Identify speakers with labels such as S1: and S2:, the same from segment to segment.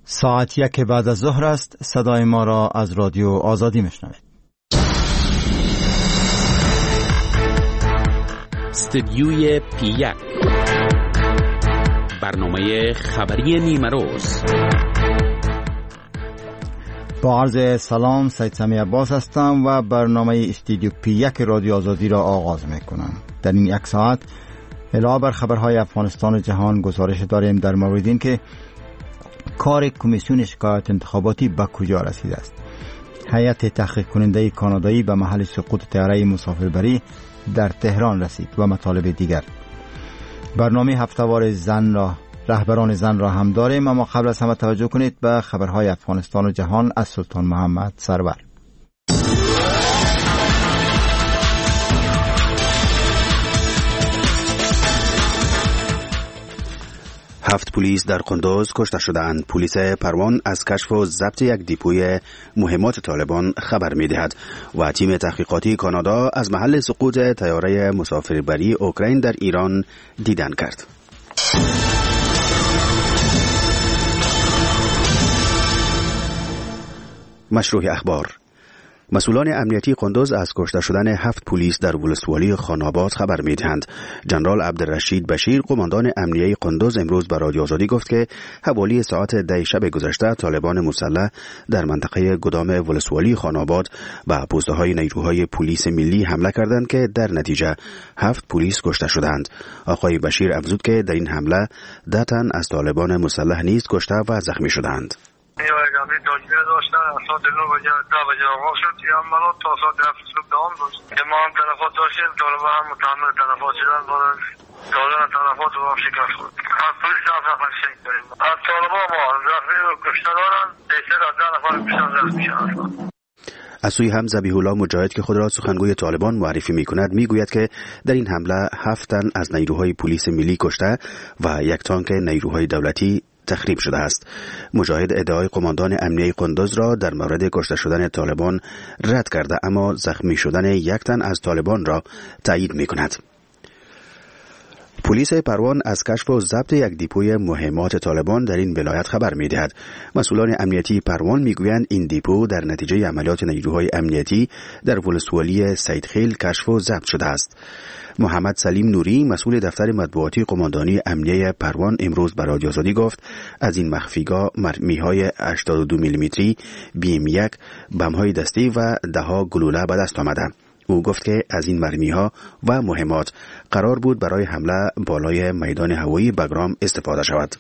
S1: ساعت 1 بعد از ظهر است. صدای ما را از رادیو آزادی میشنوید.
S2: استدیوی پی1 برنامه خبری نیمروز.
S1: با عرض سلام، سید سمی عباس هستم و برنامه استدیو پی1 رادیو آزادی را آغاز میکنم. در این 1 ساعت علاوه بر خبرهای افغانستان و جهان گزارش داریم در مورد این که کار کمیسیون شکایات انتخاباتی به کجا رسیده است. هیئت تحقیق کننده کانادایی به محل سقوط طیاره مسافربری در تهران رسید و مطالب دیگر. برنامه هفته‌وار رهبران زن را هم داریم، اما قبل از همه توجه کنید به خبرهای افغانستان و جهان از سلطان محمد سرور.
S3: 7 پلیس در قندوز کشته شدند. پلیس پروان از کشف و ضبط یک دیپوی مهمات طالبان خبر می‌دهد و تیم تحقیقاتی کانادا از محل سقوط طیاره مسافربری اوکراین در ایران دیدن کرد. مشروع اخبار. مسئولان امنیتی قندوز از کشته شدن 7 پلیس در ولسوالی خاناباد خبر می‌دهند. جنرال عبدالرشید بشیر، قماندان امنیتی قندوز، امروز به رادیو آزادی گفت که حوالی ساعت 10 شب گذشته طالبان مسلح در منطقه گدام ولسوالی خاناباد و پوسته‌های نیروهای پلیس ملی حمله کردند که در نتیجه 7 پلیس کشته شدند. آقای بشیر افزود که در این حمله 10 تن از طالبان مسلح نیز کشته و زخمی شدند.
S4: داشتن از ساعت 9 بجه 10 بجه آغاز شد. این عملات تا ساعت 7 صبح دوام داشت که ما هم تلفات داشتیم. طالبان هم متحمل تلفات شدن، دادن تلفات رو هم شکست خورد. از پلیس 7 نفر شهید داریم. از طالبان ما زخمی و کشته دارن، بیشتر از 10 نفر کشتن زخمی شدن.
S3: از سوی هم ذبیح الله مجاهد که خود را سخنگوی طالبان معرفی می‌کند میگوید که در این حمله 7 تن از نیروهای پلیس ملی کشته و 1 تانک نیروهای دولتی تخریب شده است. مجاهد ادعای قماندان امنیتی قندوز را در مورد کشته شدن طالبان رد کرده، اما زخمی شدن 1 تن از طالبان را تایید می‌کند. پلیس پروان از کشف و ضبط یک دیپوی مهمات طالبان در این ولایت خبر می‌دهد. مسئولان امنیتی پروان میگویند این دیپو در نتیجه عملیات نیروهای امنیتی در ولسوالی سیدخیل کشف و ضبط شده است. محمد سلیم نوری، مسئول دفتر مطبوعاتی قماندانی امنیه پروان، امروز به رادیو آزادی گفت از این مخفیگاه مرمی‌های 82 میلیمتری BM1، بم‌های دستی و 10 گلوله به دست آمده. او گفت که از این مرمی‌ها و مهمات قرار بود برای حمله بالای میدان هوایی بگرام استفاده شود.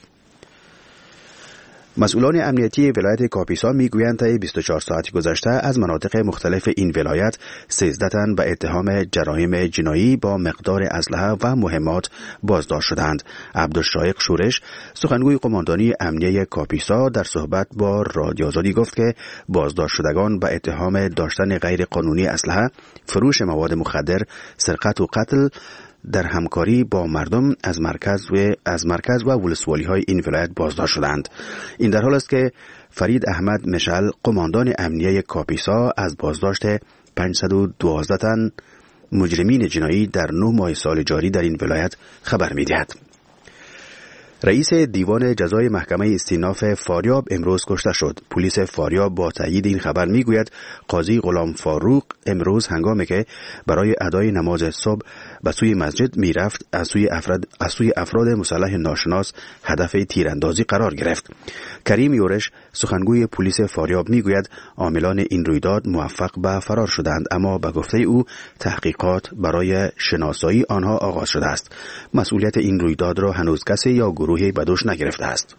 S3: مسئولان امنیتی ولایت کاپیسا میگویند تا 24 ساعت گذشته از مناطق مختلف این ولایت 13 تن به اتهام جرایم جنایی با مقدار اسلحه و مهمات بازداشت شدند. عبدالشایق شورش، سخنگوی قماندانی امنیتی کاپیسا، در صحبت با رادیو آزادی گفت که بازداشت شدگان به اتهام داشتن غیر قانونی اسلحه، فروش مواد مخدر، سرقت و قتل در همکاری با مردم از مرکز و ولسوالی های این ولایت بازداشت شدند. این در حال است که فرید احمد مشعل، قماندان امنیتی کاپیسا، از بازداشت 512 تن مجرمین جنایی در 9 ماه سال جاری در این ولایت خبر می‌دهد. رئیس دیوان جزای محکمه استیناف فاریاب امروز کشته شد. پلیس فاریاب با تایید این خبر میگوید قاضی غلام فاروق امروز هنگامی که برای ادای نماز صبح به سوی مسجد میرفت از سوی افراد مسلح ناشناس هدف تیراندازی قرار گرفت. کریم یورش، سخنگوی پلیس فاریاب میگوید عاملان این رویداد موفق به فرار شدند، اما به گفته او تحقیقات برای شناسایی آنها آغاز شده است. مسئولیت این رویداد را هنوز کسی یا گروهی به دوش نگرفته است.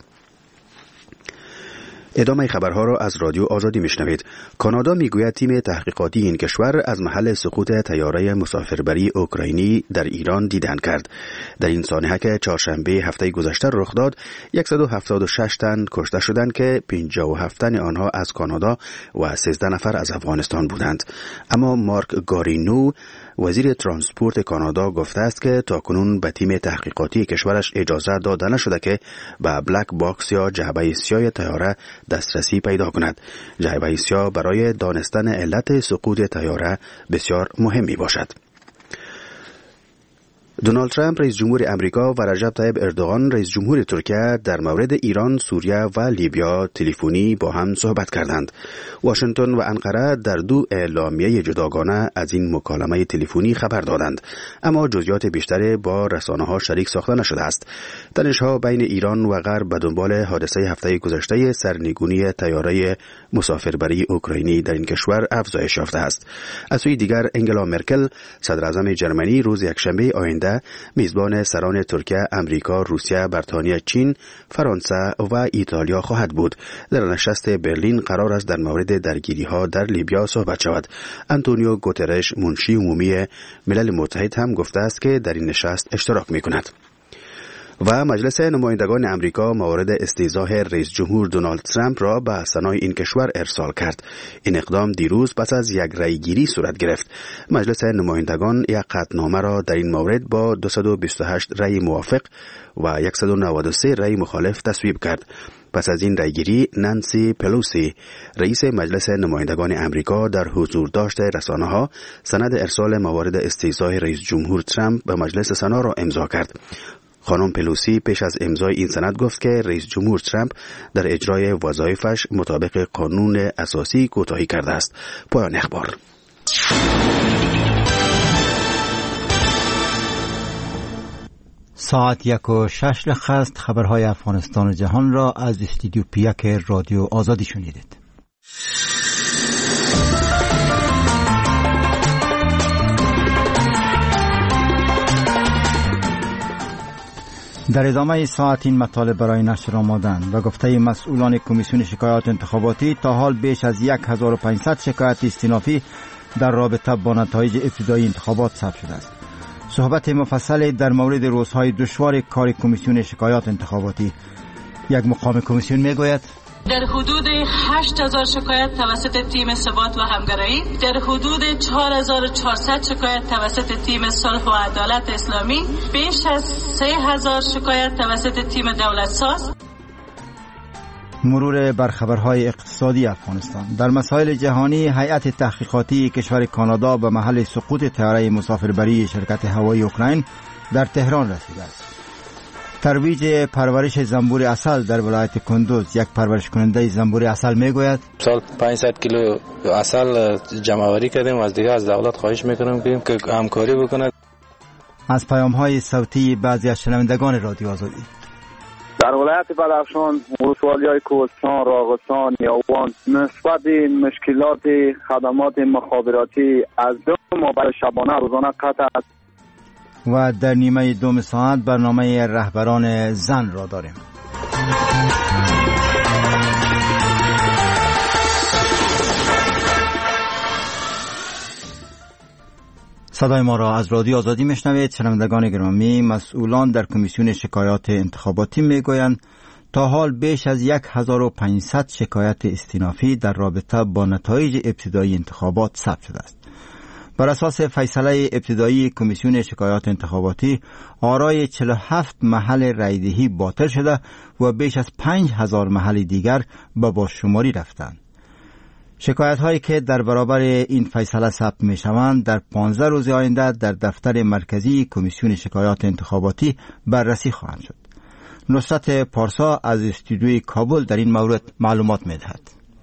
S3: ادامه خبرها را از رادیو آزادی میشنوید. کانادا میگوید تیم تحقیقاتی این کشور از محل سقوط طیاره مسافربری اوکراینی در ایران دیدن کرد. در این سانحه که چهارشنبه هفته گذشته رخ داد، 176 تن کشته شدند که 57 تن آنها از کانادا و 13 نفر از افغانستان بودند. اما مارک گارینو، وزیر ترانسپورت کانادا، گفته است که تاکنون به تیم تحقیقاتی کشورش اجازه داده نشده که به بلک باکس یا جعبه سیاه طیاره دسترسی پیدا کند. جعبه سیاه برای دانستن علت سقوط طیاره بسیار مهم می باشد. دونالد ترامپ رئیس جمهور امریکا و رجب طیب اردوغان رئیس جمهور ترکیه در مورد ایران، سوریه و لیبیا تلفنی با هم صحبت کردند. واشنگتن و انقره در دو اعلامیه جداگانه از این مکالمه تلفنی خبر دادند، اما جزئیات بیشتری با رسانه‌ها شریک ساخته نشده است. تنش‌ها بین ایران و غرب به دنبال حادثه هفته گذشته سرنگونی طیاره مسافربری اوکراینی در این کشور افزایش یافته است. از سوی دیگر انگلا مرکل صدر اعظم جرمنی روز یکشنبه آینده میزبان سران ترکیه، امریکا، روسیه، بریتانیا، چین، فرانسه و ایتالیا خواهد بود. در نشست برلین قرار است در مورد درگیری‌ها در لیبیا صحبت شود. آنتونیو گوترش، منشی عمومی ملل متحد، هم گفته است که در این نشست اشتراک می‌کند. و مجلس نمایندگان امریکا موارد استیضاح رئیس جمهور دونالد ترامپ را به سنای این کشور ارسال کرد. این اقدام دیروز پس از یک رأیگیری صورت گرفت. مجلس نمایندگان یک قطعنامه را در این مورد با 228 رأی موافق و 193 رأی مخالف تصویب کرد. پس از این رأیگیری، نانسی پلوسی رئیس مجلس نمایندگان امریکا در حضور داشت رسانه‌ها سند ارسال موارد استیضاح رئیس جمهور ترامپ به مجلس سنا را امضا کرد. خانم پلوسی پیش از امضای این سند گفت که رئیس جمهور ترامپ در اجرای وظایفش مطابق قانون اساسی کوتاهی کرده است. پایان اخبار.
S1: ساعت 1:06 است. خبرهای افغانستان و جهان را از استودیو پیک رادیو آزادی شنیدید. در ادامه ساعت این مطالب برای نشر آمدند و گفته مسئولان کمیسیون شکایات انتخاباتی تا حال بیش از 1500 شکایت استینافی در رابطه با نتایج ابتدایی انتخابات ثبت شده است. صحبت مفصل در مورد روزهای دشوار کار کمیسیون شکایات انتخاباتی. یک مقام کمیسیون میگوید
S5: در حدود 8000 شکایت توسط تیم ثبات و همگرایی، در حدود 4400 شکایت توسط تیم صلح و عدالت اسلامی، بیش از 3000 شکایت توسط تیم دولت ساز.
S1: مرور بر خبرهای اقتصادی افغانستان. در مسائل جهانی، هیئت تحقیقاتی کشور کانادا به محل سقوط طیاره مسافربری شرکت هوایی اوکراین در تهران رسیده است. ترویج پرورش زنبور عسل در ولایت کندوز. یک پرورش کننده زنبور عسل میگوید
S6: سال 500 کیلو عسل جمع آوری کردیم و از دیگه از دولت خواهش میکنیم که همکاری بکنه.
S1: از پیام‌های صوتی بعضی از شنوندگان رادیو آزادی.
S7: در ولایت بدخشان، ولسوالی‌های کوهستان، راغستان، یاوان نسبت مشکلات خدمات مخابراتی از 2 ماه شبانه روزانه قطع است.
S1: و در نیمه دوم ساعت برنامه رهبران زن را داریم. صدای ما را از رادیو آزادی میشنوید. شنوندگان گرامی، مسئولان در کمیسیون شکایات انتخاباتی میگویند تا حال بیش از 1500 شکایت استینافی در رابطه با نتایج ابتدایی انتخابات ثبت شده است. بر اساس فیصله ابتدایی کمیسیون شکایات انتخاباتی، آرای 47 محل رایدهی باطل شده و بیش از 5000 محل دیگر به بازشماری رفتند. شکایت هایی که در برابر این فیصله ثبت می شوند در 15 روز آینده در دفتر مرکزی کمیسیون شکایات انتخاباتی بررسی خواهند شد. نصرت پارسا از استودیوی کابل در این مورد معلومات می دهد.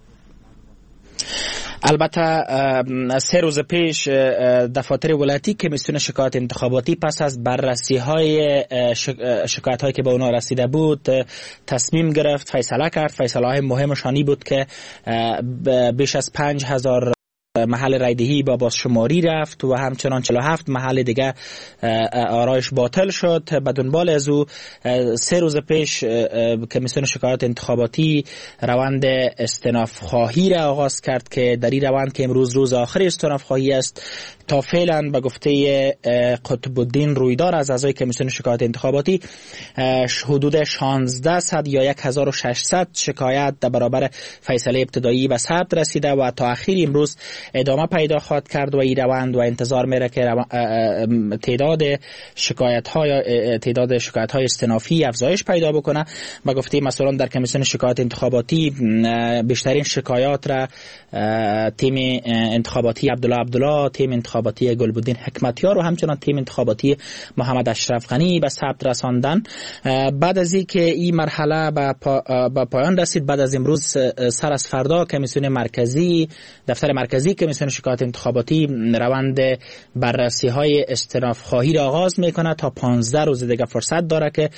S8: البته 3 روز پیش دفاتر ولایتی کمیسیون شکایات انتخاباتی پس از بررسی های شکایت هایی که به اونا رسیده بود تصمیم گرفت، فیصله کرد. فیصله های مهمشانی بود که بیش از 5000 محل رایدهی با بازشماری رفت و همچنان 47 محل دیگه آرایش باطل شد. به دنبال از او 3 روز پیش کمیسیون شکایات انتخاباتی روند استئناف خواهی را آغاز کرد که در این روند که امروز روز آخر استئناف خواهی است، تا فعلا به گفته قطب الدین رویدار از اعضای کمیسیون شکایات انتخاباتی حدود 1600 یا 1600 شکایت در برابر فیصله ابتدایی به ثبت رسیده و تا اخیر امروز ادامه پیدا خواهد کرد و این روند و انتظار میره که تعداد شکایت های استنافی افزایش پیدا بکنه. با گفته مسئولان در کمیسیون شکایات انتخاباتی بیشترین شکایات را تیم انتخاباتی عبدالله، تیم انتخاباتی گلبدین حکمتیار و همچنان تیم انتخاباتی محمد اشرف غنی به ثبت رساندن. بعد از اینکه این مرحله به پایان رسید، بعد از امروز سر از فردا کمیسیون مرکزی، دفتر مرکزی کمیسیون شکایات انتخاباتی روند بررسی های استئناف خواهی را آغاز میکنه. تا 15 روز دیگه فرصت داره که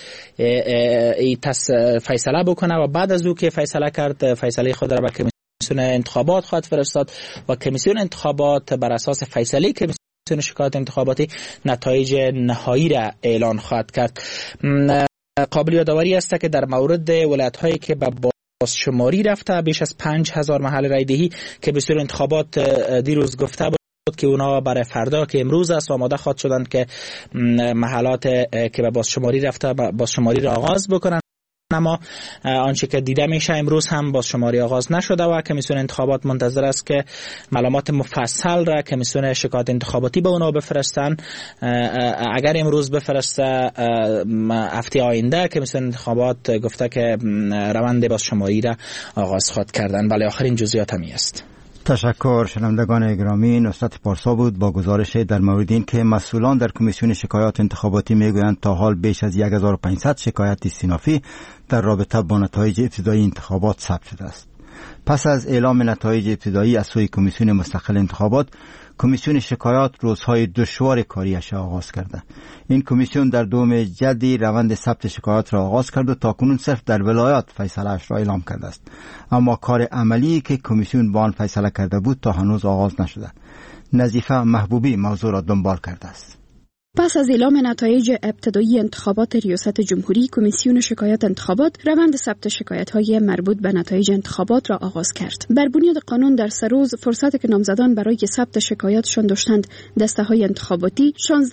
S8: فیصله بکنه و بعد از او که فیصله کرد، فیصله خود را به کمیسیون انتخابات خواهد فرستاد و کمیسیون انتخابات بر اساس فیصله کمیسیون شکایات انتخاباتی نتایج نهایی را اعلان خواهد کرد. قابل یادآوری است که در مورد ولایت‌هایی که به بازشماری رفته بیش از 5000 محل رایدهی که کمیسیون انتخابات دیروز گفته بود که اونا برای فردا که امروز است آماده خواهد شدند که محلات که به بازشماری رفته بازشماری را آغاز بکنند. اما آنچه که دیده میشه امروز هم بازشماری آغاز نشده و کمیسیون انتخابات منتظر است که معلومات مفصل را کمیسیون شکایات انتخاباتی به اونا بفرستن. اگر امروز بفرسته، هفته آینده کمیسیون انتخابات گفته که روند بازشماری را آغاز خواهد کردن. ولی آخرین جزئیات همی است.
S1: تشکر. شنوندگان گرامی، نصرت پارسا بود با گزارش در مورد این که مسئولان در کمیسیون شکایات انتخاباتی میگویند تا حال بیش از 1500 شکایت استئنافی در رابطه با نتایج ابتدایی انتخابات ثبت شده است. پس از اعلام نتایج ابتدایی از سوی کمیسیون مستقل انتخابات، کمیسیون شکایات روزهای دشوار کاریش را آغاز کرده. این کمیسیون در دوم جدی روند ثبت شکایات را آغاز کرد و تاکنون صرف در ولایات فیصله اش را اعلام کرده است. اما کار عملی که کمیسیون با آن فیصله کرده بود تا هنوز آغاز نشده. نظیفه محبوبی موضوع را دنبال کرده است.
S9: پس از اعلام نتایج ابتدایی انتخابات ریاست جمهوری، کمیسیون شکایات انتخابات روند ثبت شکایت‌های مربوط به نتایج انتخابات را آغاز کرد. بر بنیاد قانون در 3 روز فرصت که نامزدان برای ثبت شکایاتشان داشتند، دسته‌های انتخاباتی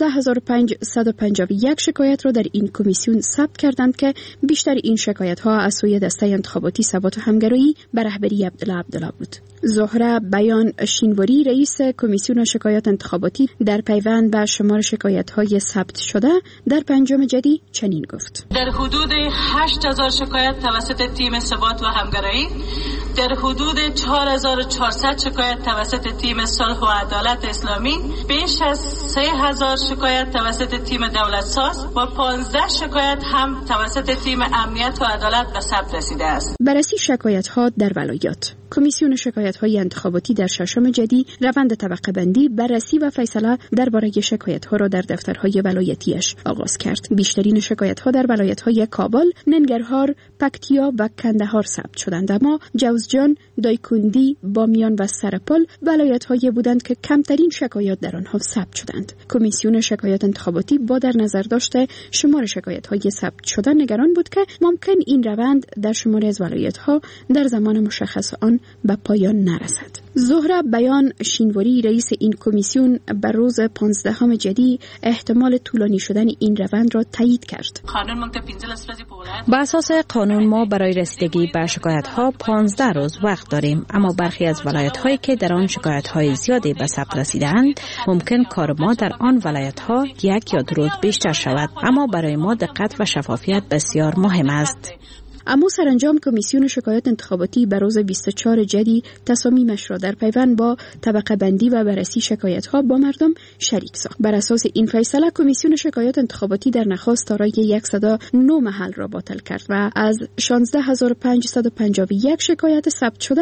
S9: 16551 شکایت را در این کمیسیون ثبت کردند که بیشتر این شکایت‌ها از سوی دسته انتخاباتی ثبات و همگرایی به رهبری عبدالله بود. زهره بیان شینواری، رئیس کمیسیون شکایات انتخاباتی، در پیوند به شمار شکایت‌های ثبت شده در پنجم جدی چنین گفت:
S5: در حدود 8000 شکایت توسط تیم ثبات و همگرایی، در حدود 4400 شکایت توسط تیم صلح و عدالت اسلامی، بیش از 3000 شکایت توسط تیم دولت ساز و 15 شکایت هم توسط تیم امنیت و عدالت به ثبت رسیده است.
S9: بررسی شکایت‌ها در ولایات. کمیسیون شکایت‌های انتخاباتی در ششم جدی روند طبقه بندی، بررسی و فیصله درباره شکایت‌ها را در دفترهای ولایتیش آغاز کرد. بیشترین شکایت‌ها در ولایت‌های کابل، ننگرهار، پکتیا و کندهار ثبت شدند، اما جوزجان، دایکندی، بامیان و سرپل ولایت‌هایی بودند که کمترین شکایات در آنها ثبت شدند. کمیسیون شکایات انتخاباتی با در نظر داشته شمار شکایت‌های ثبت شده نگران بود که ممکن این روند در شماری از ولایت‌ها در زمان مشخص آن به پایان نرسد. زهره بیان شینواری، رئیس این کمیسیون، بر روز 15 جدی احتمال طولانی شدن این روند را تایید کرد.
S10: با اساس قانون ما برای رسیدگی به شکایت‌ها 15 روز وقت داریم، اما برخی از ولایت‌هایی که در آن شکایت‌های زیادی به ثبت رسیدند، ممکن کار ما در آن ولایت‌ها 1 یا 2 روز بیشتر شود، اما برای ما دقت و شفافیت بسیار مهم است.
S9: اما سرانجام کمیسیون شکایات انتخاباتی بر روز 24 جدی تصامیمش را در پیوند با طبقه بندی و بررسی شکایت‌ها با مردم شریک ساخت. بر اساس این فیصله کمیسیون شکایات انتخاباتی در نخست دارای 109 محل را باطل کرد و از 16551 شکایت ثبت شده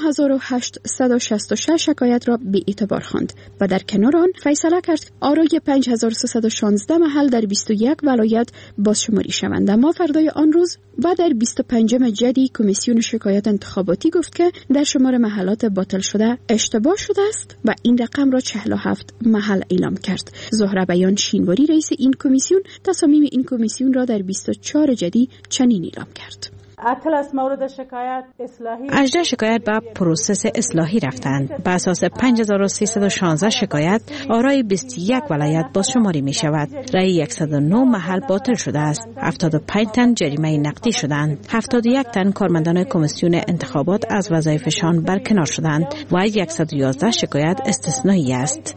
S9: 9866 شکایت را بی اعتبار خواند و در کنار آن فیصله کرد آرای 5316 محل در 21 ولایت بازشماری شوند. اما فردای آن روز و در 25 جدی کمیسیون شکایات انتخاباتی گفت که در شمار محلات باطل شده اشتباه شده است و این رقم را 47 محل اعلام کرد. زهره بیان شینواری، رئیس این کمیسیون، تصامیم این کمیسیون را در 24 جدی چنین اعلام کرد:
S10: 18 شکایت به پروسس اصلاحی رفتند. به اساس 5316 شکایت آرای 21 ولایت بازشماری می شود. رای 109 محل باطل شده است. 75 تن جریمه نقدی شدند. 71 تن کارمندان کمیسیون انتخابات از وظایفشان برکنار شدند و 111 شکایت استثنایی است.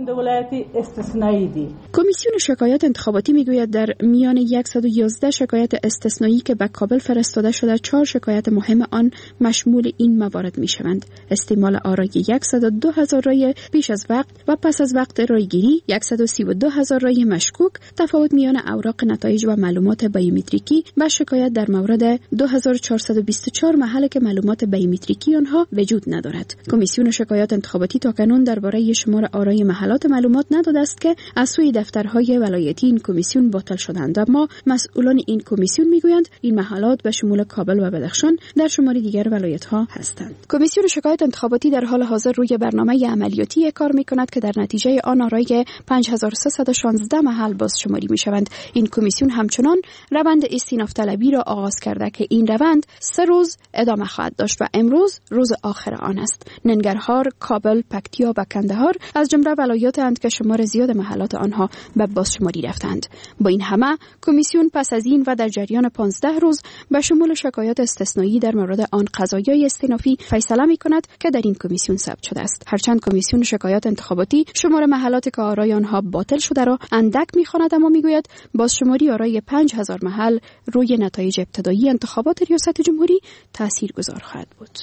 S9: کمیسیون شکایات انتخاباتی میگوید در میان 111 شکایت استثنایی که به کابل فرستاده شده 4 شکایت مهم آن مشمول این موارد میشوند: استعمال آرای 102,000 رای پیش از وقت و پس از وقت رایگیری، 132,000 رای مشکوک، تفاوت میان اوراق نتایج و معلومات بیومتریکی و شکایت در مورد 2424 محل که معلومات بیومتریکی آنها وجود ندارد. کمیسیون شکایات انتخاباتی تاکنون درباره شمار آرای محلات معلومات نداده است که از سوی دفترهای ولایتی این کمیسیون باطل شدند، اما مسئولان این کمیسیون میگویند این محلات به شمول کابل و بدخشان در شماری دیگر ولایت‌ها هستند. کمیسیون شکایات انتخاباتی در حال حاضر روی برنامه عملیاتی کار می‌کند که در نتیجه آن آرای 5316 محل بازشماری می‌شوند. این کمیسیون همچنان روند استیناف طلبی را آغاز کرده که این روند 3 روز ادامه خواهد داشت و امروز روز آخر آن است. ننگرهار، کابل، پکتیا و کندهار از جمله ولایات‌اند که شمار زیاد محلات آنها به بازشماری رفتند. با این همه کمیسیون پس از این و در جریان 15 روز به شمول شکایات استثنایی در مورد آن قضایای استینافی فیصله می‌کند که در این کمیسیون ثبت شده است. هرچند کمیسیون شکایات انتخاباتی شمار محلات که آرای آنها باطل شده را اندک می‌خواند، اما می‌گوید بازشماری آرای 5000 محل روی نتایج ابتدایی انتخابات ریاست جمهوری تاثیرگذار خواهد بود.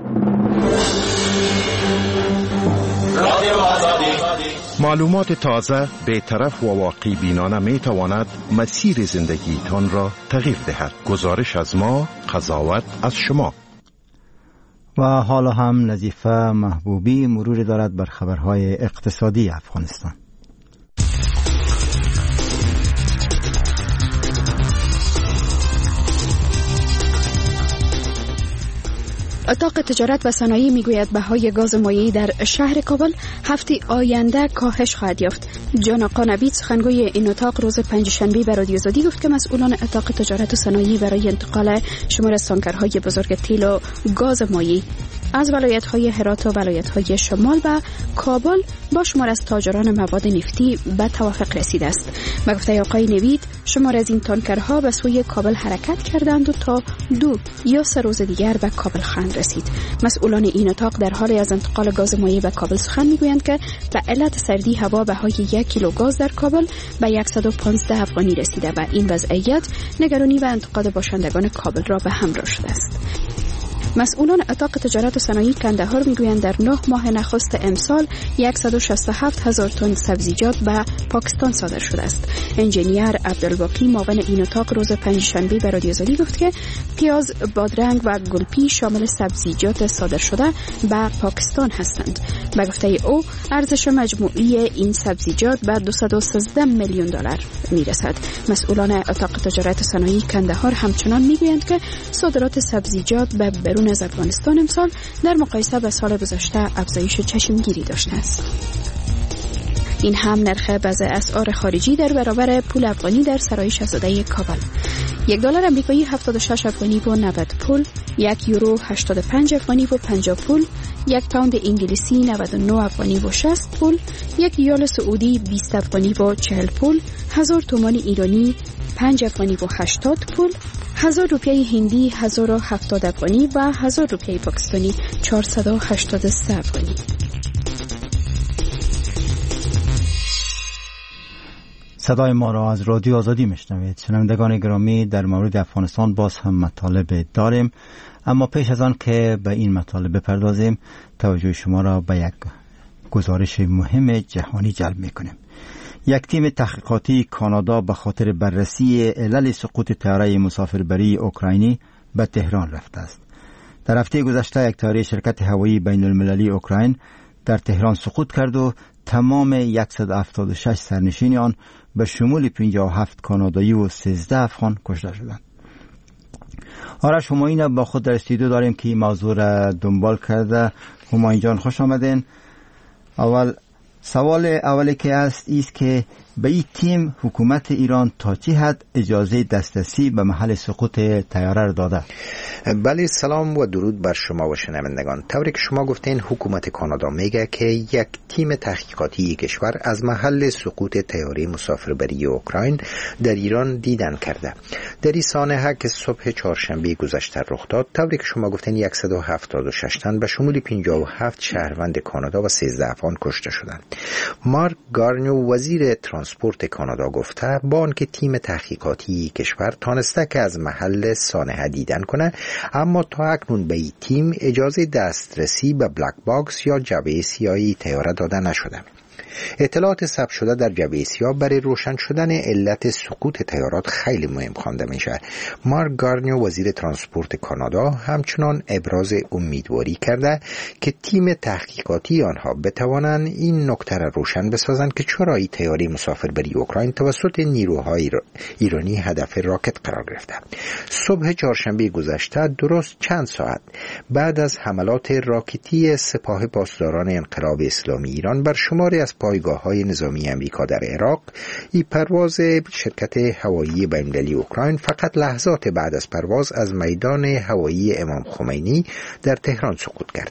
S11: معلومات تازه، بی‌طرف و واقع بینانه می تواند مسیر زندگیتان را تغییر دهد. گزارش از ما، قضاوت از شما.
S1: و حالا هم نظیفه محبوبی مروری دارد بر خبرهای اقتصادی افغانستان.
S9: اتاق تجارت و صنایع میگوید بهای گاز مایعی در شهر کابل هفته آینده کاهش خواهد یافت. جان آقا نوید سخنگوی این اتاق روز پنجشنبه به رادیو آزادی گفت که مسئولان اتاق تجارت و صنایع برای انتقال شمار از تانکرهای بزرگ تیل و گاز مایعی از ولایت‌های هرات و ولایت‌های شمال و کابل با شمار از تاجران مواد نفتی به توافق رسیده است. به گفته آقای نوید شمار از این تانکرها به سوی کابل حرکت کردند و تا 2 یا 3 روز دیگر به کابل خواهند رسید. مسئولان این اتاق در حال از انتقال گاز مایع به کابل سخن میگویند که به علت سردی هوا بهای 1 کیلو گاز در کابل به 115 افغانی رسیده و این وضعیت نگرانی و انتقاد باشندگان کابل را به همراه شده است. مسئولان اتاق تجارت و صنایع کندهار میگویند در 9 ماه نخست امسال 167,000 تن سبزیجات به پاکستان صادر شده است. انجینیر عبدالباقی معاون این اتاق روز پنجشنبه به رادیو آزادی گفت که پیاز، بادرنگ و گلپی شامل سبزیجات صادر شده به پاکستان هستند. به گفته او ارزش مجموعی این سبزیجات به 213 میلیون دلار میرسد. مسئولان اتاق تجارت و صنایع کندهار همچنان میگویند که صادرات سبزیجات به برون از افغانستان امسال در مقایسه با سال گذشته افزایش چشمگیری داشته است. این هم نرخ بعضی اسعار خارجی در برابر پول افغانی در سرای شاهزاده کابل. $1 آمریکایی 76 افغانی و 90 پول، 1 یورو 85 افغانی و 50 پول، 1 پوند انگلیسی 99 افغانی و 60 پول، 1 ریال سعودی 20 افغانی و 40 پول، 1000 تومان ایرانی 5 افغانی و 80 پول، 1000 روپیه هندی 1070 افغانی و 1000 روپیه پاکستانی 483 افغانی.
S1: صدای ما را از رادیو آزادی میشنوید. شنوندگان گرامی، در مورد افغانستان باز هم مطالب داریم، اما پیش از آن که به این مطالب بپردازیم توجه شما را به یک گزارش مهم جهانی جلب میکنیم. یک تیم تحقیقاتی کانادا به خاطر بررسی علل سقوط طیاره مسافربری اوکراینی به تهران رفته است. در هفته گذشته یک طیاره شرکت هوایی بین المللی اوکراین در تهران سقوط کرد و تمام 176 سرنشین آن به شمول 57 کانادایی و 13 افغان کشته شدند. آرش همایون با خود در استودیو داریم که این موضوع را دنبال کرده. همایون جان خوش آمدین. سوال اولی که است که به این تیم حکومت ایران تا چه حد اجازه دسترسی به محل سقوط طیاره را داده؟
S12: بله، سلام و درود بر شما و شنوندگان. طوری که شما گفتین حکومت کانادا میگه که یک تیم تحقیقاتی کشور از محل سقوط طیاره مسافربری اوکراین در ایران دیدن کرده. در این سانحه که صبح چهارشنبه گذشته رخ داد، طوری که شما گفتین 176 تن به شمول 57 شهروند کانادا و 13 افغان کشته شدند. مارک گارنیو وزیر ترانسپورت کانادا گفته با آنکه تیم تحقیقاتی کشور تانسته که از محل سانحه دیدن کنه، اما تا اکنون به این تیم اجازه دسترسی به بلک باکس یا جعبه سیاه طیاره داده نشده. اطلاعات ثبت شده در جعبه سیاه برای روشن شدن علت سقوط طیارات خیلی مهم خوانده میشه. مارک گارنیو وزیر ترانسپورت کانادا همچنان ابراز امیدواری کرده که تیم تحقیقاتی آنها بتوانند این نکته را روشن بسازند که چرا این طیاره مسافربری اوکراین توسط نیروهای ایرانی هدف راکت قرار گرفته. صبح چهارشنبه گذشته درست چند ساعت بعد از حملات راکتی سپاه پاسداران انقلاب اسلامی ایران بر شماری از پایگاه‌های نظامی امریکا در عراق، این پرواز شرکت هوایی بین‌المللی اوکراین فقط لحظات بعد از پرواز از میدان هوایی امام خمینی در تهران سقوط کرد.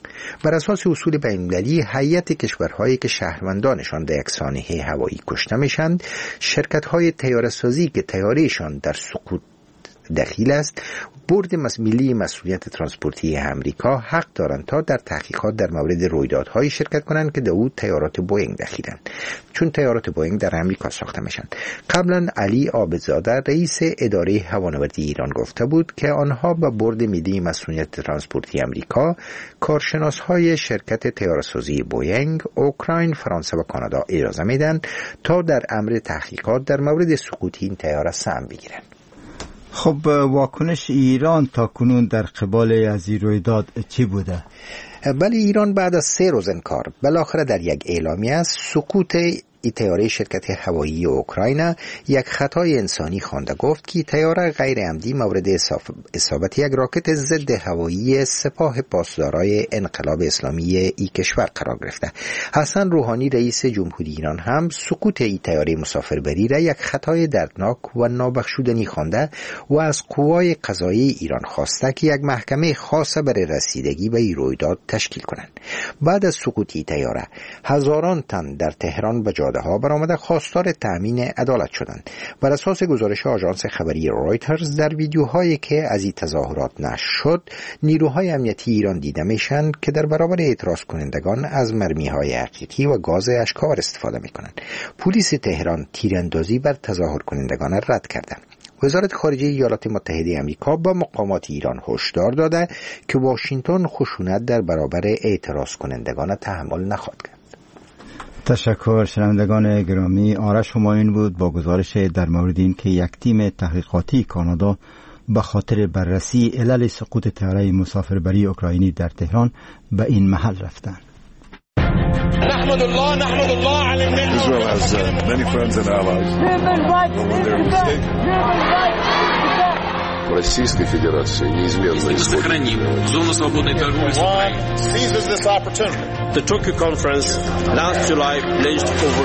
S12: بر اساس اصول بین‌المللی، هیئت کشورهایی که شهروندانشان در یک سانحه هوایی کشته میشند، شرکت‌های طیاره‌سازی که طیاره‌شان در سقوط دخیل است، بورد ملی مسئولیت ترانسپورتی امریکا حق دارند تا در تحقیقات در مورد رویدادهای شرکت کنند که در او طیارات بوئینگ دخیلند، چون طیارات بوئینگ در امریکا ساخته میشن. قبلا علی عابدزاده رئیس اداره هوانوردی ایران گفته بود که آنها به بورد ملی مسئولیت ترانسپورتی امریکا، کارشناسهای شرکت طیاره‌سازی بوئینگ، اوکراین، فرانسه و کانادا اجازه میدن تا در امر تحقیقات در مورد سقوط این طیاره سهم بگیرند.
S1: خب واکنش ایران تا کنون در قبال از این رویداد چی بوده؟
S12: بله، ایران بعد از 3 روز انکار بالاخره در یک اعلامیه سقوط این طیاره شرکت هوایی اوکراین یک خطای انسانی خوانده. گفت که طیاره غیر عمدی مورد اصابت یک راکت ضد هوایی سپاه پاسدارای انقلاب اسلامی ای کشور قرار گرفته. حسن روحانی رئیس جمهوری ایران هم سقوط این طیاره مسافربری را یک خطای دردناک و نابخشودنی خوانده و از قوای قضایی ایران خواسته که یک محکمه خاصه برای رسیدگی به این رویداد تشکیل کنند. بعد از سقوط این طیاره هزاران تن در تهران و ها برآمده خواستار تامین عدالت شدند. بر اساس گزارش آژانس خبری رویترز، در ویدیوهایی که از این تظاهرات نشر شد، نیروهای امنیتی ایران دیده میشن که در برابر اعتراض کنندگان از مرمی‌های حقیقی و گاز اشک‌آور استفاده میکنند. پلیس تهران تیراندازی بر تظاهر کنندگان رد کرده. وزارت خارجه ایالات متحده آمریکا با مقامات ایران هشدار داده که واشنگتن خشونت در برابر اعتراض کنندگان تحمل نخواهد کرد.
S1: تشکر. شنوندگان گرامی، آرش همایون بود با گزارش در مورد این که یک تیم تحقیقاتی کانادا به خاطر بررسی علل سقوط طیاره مسافربری اوکراینی در تهران به این محل رفتند.
S13: نحمد الله على النعمة. Israel has many friends and allies. When they're mistaken. Российской Федерации неизменно
S2: сохраним зону свободной торговли с Украиной.
S13: Seizes this opportunity.
S14: The Tokyo conference last July pledged over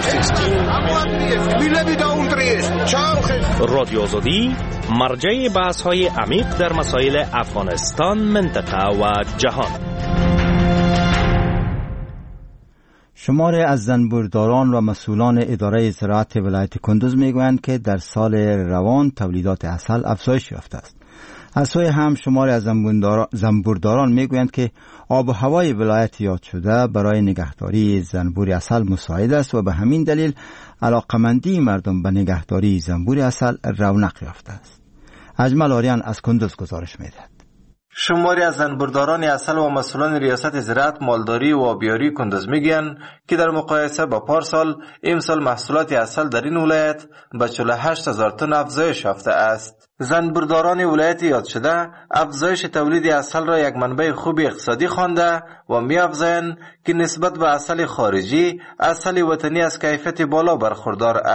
S14: 16.
S2: رادیو آزادی مرجع بحث‌های عمیق در مسائل افغانستان، منطقه و جهان.
S1: شماری از زنبورداران و مسئولان اداره زراعت ولایت کندوز میگویند که در سال روان تولیدات عسل افزایش یافته است. از سوی هم شماری از زنبورداران میگویند که آب و هوای ولایت یاد شده برای نگهداری زنبور عسل مساعد است و به همین دلیل علاقمندی مردم به نگهداری زنبور عسل رونق یافته است. اجمل آریان از کندوز گزارش میدهد.
S15: شماری از زنبورداران عسل و مسئولان ریاست زراعت، مالداری و آبیاری کندوز میگن که در مقایسه با پارسال امسال محصولات عسل در این ولایت به 48,000 تن افزایش یافته است. زنبورداران ولایت یاد شده افزایش تولید عسل را یک منبع خوب اقتصادی خوانده و می‌افزایند که نسبت به عسل خارجی، عسل وطنی از کیفیت بالا برخوردار است.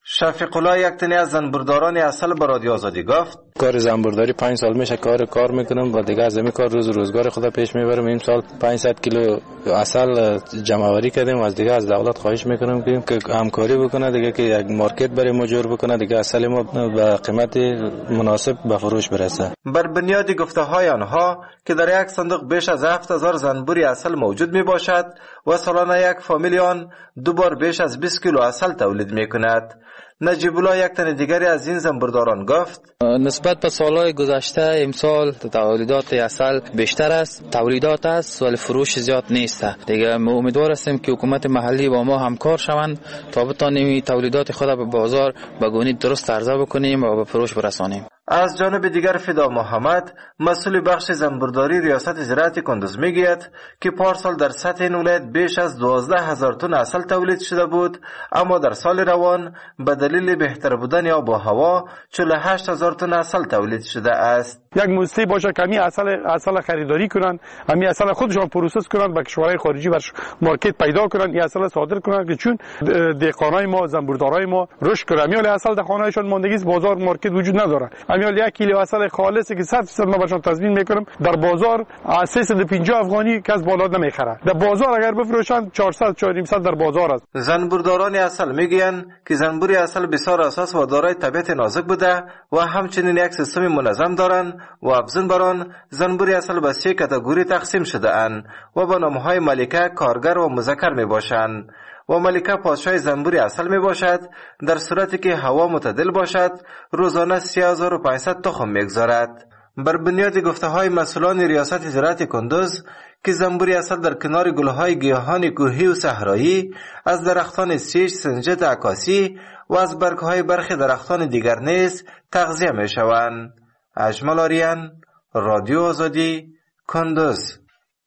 S15: شفیق الله یک تنی از زنبورداران اصل به رادیو آزادی گفت
S6: کار زنبورداری 5 سال میشه کار میکنم و دیگه از همین کار روزگار خدا پیش میبرم. این سال 500 کیلو اصل جمع آوری کردیم. از دیگه از دولت خواهش میکنم که همکاری بکنه دیگه، که یک مارکت برای ما جور بکنه دیگه، اصل ما به قیمت مناسب به فروش برسه.
S15: بر بنیاد گفته های آنها که در یک صندوق بیش از 7000 زنبوری اصل موجود می باشد و سالانه یک فامیل آن 2 بار بیش از 20 کیلو اصل تولید می کند. نجیب الله یک تن دیگری از این زنبورداران گفت
S16: نسبت به سالهای گذشته امسال تولیدات اصل بیشتر است، تولیدات است ولی فروش زیاد نیست. دیگه ما امیدوار هستیم که حکومت محلی با ما همکار شوند تا بتانیم تولیدات خود به بازار به گونه درست عرضه بکنیم و به فروش برسانیم.
S15: از جانب دیگر فدا محمد مسئول بخش زنبورداری ریاست زراعت کندوز میگوید که پارسال در سطح این ولایت بیش از 12000 تن اصل تولید شده بود، اما در سال روان به دلیل بهتر بودن آب و هوا 48000 تن اصل تولید شده است.
S17: یک موسسه باشه که همین اصل خریداری کنن، همین اصل خودشان پروسس کنن، به کشورهای خارجی برش مارکت پیدا کنن، این اصل صادر کنن که چون دهقانای ما زنبوردارای ما رشد کنن. همین اصل در خانه‌شان ماندگی است، بازار مارکت وجود نداره. همین 1 کیلو اصل خالصی که 100% ما برشان تضمین میکنم در بازار 350 افغانی کس بالا نمیخره. در بازار اگر بفروشن 400 4500 در بازار است.
S15: زنبورداران اصل میگویند که زنبوری اصل بسیار اساس و دارای طبیعت نازک بوده و همچنین یک سیستم منظم دارند و افزون بر آن زنبوری اصل به 3 کاتگوری تقسیم شده اند و به نامهای ملکه، کارگر و مذکر می باشند. و ملکه پادشاه زنبوری اصل می باشد در صورتی که هوا معتدل باشد، روزانه 3500 تخم میگذارد. بر بنیاد گفته های مسئولان ریاست زراعت کندوز که زنبوری اصل در کنار گلهای گیاهان کوهی و صحرایی، از درختان سیج، سنجد، عکاسی و از برگهای برخی درختان دیگر نیز تغذیه می شوند. اجمل آریان، رادیو آزادی، کندوز.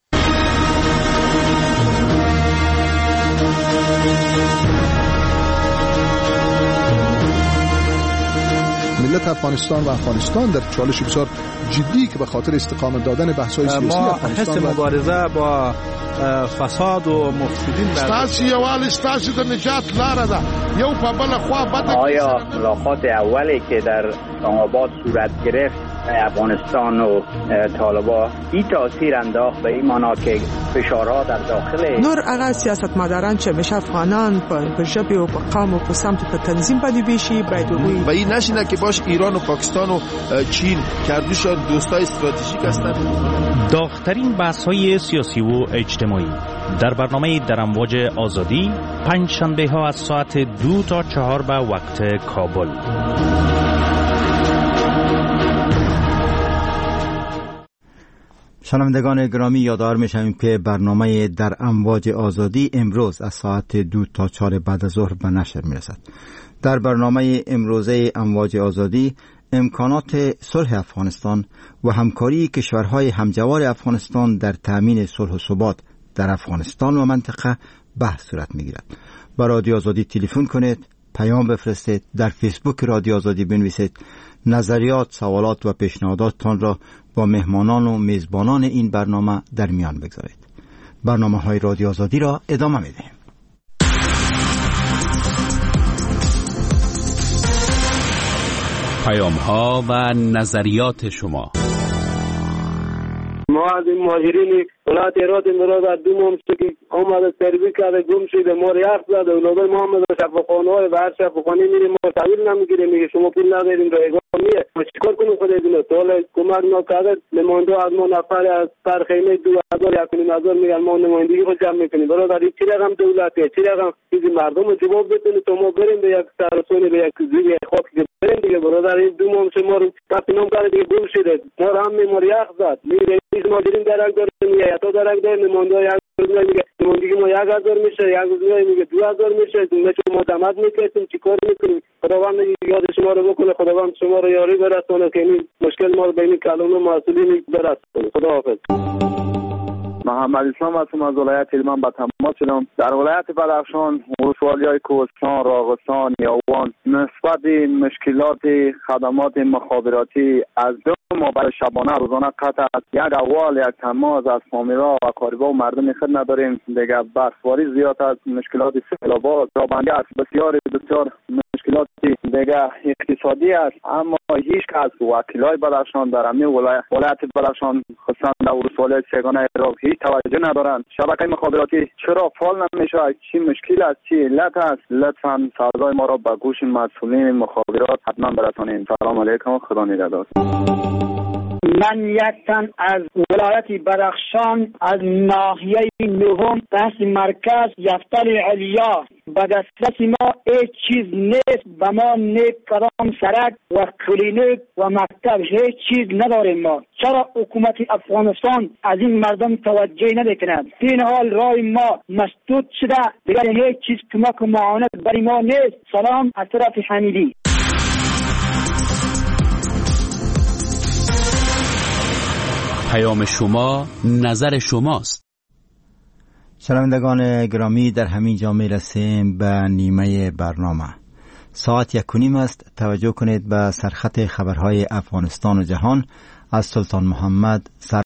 S18: ملت افغانستان و افغانستان در چالش بسیار جدی که به خاطر استقامت دادن بحث‌های سیاسی افغانستان
S19: حس مبارزه با فساد و مفسدین
S13: ستاسو یوال ستاسو د نجات لاره ده. یو په بل خوا بده.
S20: آیا ملاقات اولی که در اسلام آباد صورت گرفت افغانستان و طالبان این تاثیر انداخت به این معنا که فشارها در داخل
S21: نور اغا سیاستمداران چه میشه افغانان په ژبه او په قوم او په سمت په تنظیم باندې بشي باید وي
S18: و این نشینه که باش ایران و پاکستان و چین کردوشان دوستای استراتژیک هستند.
S2: داغ‌ترین بحث‌های سیاسی و اجتماعی در برنامه در امواج آزادی پنج شنبه ها از ساعت 2 تا 4 به وقت کابل.
S1: شنوندگان گرامی، یادآور می‌شویم که برنامه در امواج آزادی امروز از ساعت 2 تا 4 بعد از ظهر به نشر می‌رسد. در برنامه امروزه امواج آزادی امکانات صلح افغانستان و همکاری کشورهای همجوار افغانستان در تأمین صلح و ثبات در افغانستان و منطقه بحث صورت می‌گیرد. با رادیو آزادی تلفن کنید، پیام بفرستید، در فیسبوک رادیو آزادی بنویسید، نظریات، سوالات و پیشنهاداتتان را با مهمانان و میزبانان این برنامه در میان بگذارید. برنامه‌های رادیو آزادی را ادامه می‌دهیم.
S22: پیام‌ها و نظریات شما.
S23: ما از این مهاجرین ولایت هرات مراد از دو ماه که آمده سرویس کرده گم شده، ما ریاض زده اولادای ما هم در شفاخانه‌های و هر شفاخانه میریم ما تحویل نمیگیره، میگه شما پول نداریم رایگان میه. ما چیکار کنیم خدا بدونه؟ تا حالا کمک نکرده. نماینده از ما نفر از سرخیمه 2000 1500 میگن ما نمایندگی رو جمع میکنیم. برادر چی رقم دولتیه، چی رقم چیزی مردم رو جواب بدید تا ما بریم به یک سرسونی به یک زیر خاک بریم دیگه. برادر این دو ماه شما رو تپینام کرده دیگه گم شده، ما هم میموریخ زد میره این ماجرین درک داره میگه یا تا درک داره. نماینده میگه نمایندگی ما 1000 میشه، 1000 میگه 2000 میشه. ما دمت میکردیم چیکار میکنیم؟ خداوند یاد شما رو بکنه، خداوند شما رو یاری برسونه که این مشکل ما رو بین کلام مسئولین برسونه. خداحافظ.
S7: محمد اسلام هستم از ولایت هلمند به تماس شدم. در ولایت بدخشان ولسوالی‌های کوهستان، راغستان، یاوان نسبت مشکلات خدمات مخابراتی از دو ما برای شبانه روزانه قطع است. یک اول یک تماس از فامیلا و اقاربا و مردم خود نداریم. دیگه برفباری زیاد است، مشکلات سیلابات، رابندی است، بسیار مشکلات دیگه اقتصادی است، اما هیچ کس وکیلای بدخشان در همین ولایت بدخشان خصوصا در ولسوالی سگانه را هیچ توجه ندارند. شبکه مخابراتی چرا فعال نمیشه؟ چی مشکل است؟ چی علت است؟ لطفا صدای ما را به گوش مسئولین مخابرات حتما برسانید. سلام علیکم، خدا نگهدار.
S3: من یک تن از ولایت بدخشان از ناحیه نهم دست مرکز یفتل علیا به دسترس ما هیچ چیز نیست. به ما نه کدام سرک و کلینیک و مکتب هیچ چیز نداریم. ما چرا حکومت افغانستان از این مردم توجه نمیکند؟ این حال راه ما مسدود شده، دیگر هیچ چیز کمک و معاونت برای ما نیست. سلام از طرف حمیدی.
S22: پیام شما نظر شماست.
S1: شنوندگان گرامی، در همین جا میرسیم به نیمه برنامه. ساعت 1:30 است. توجه کنید به سرخط خبرهای افغانستان و جهان از سلطان محمد.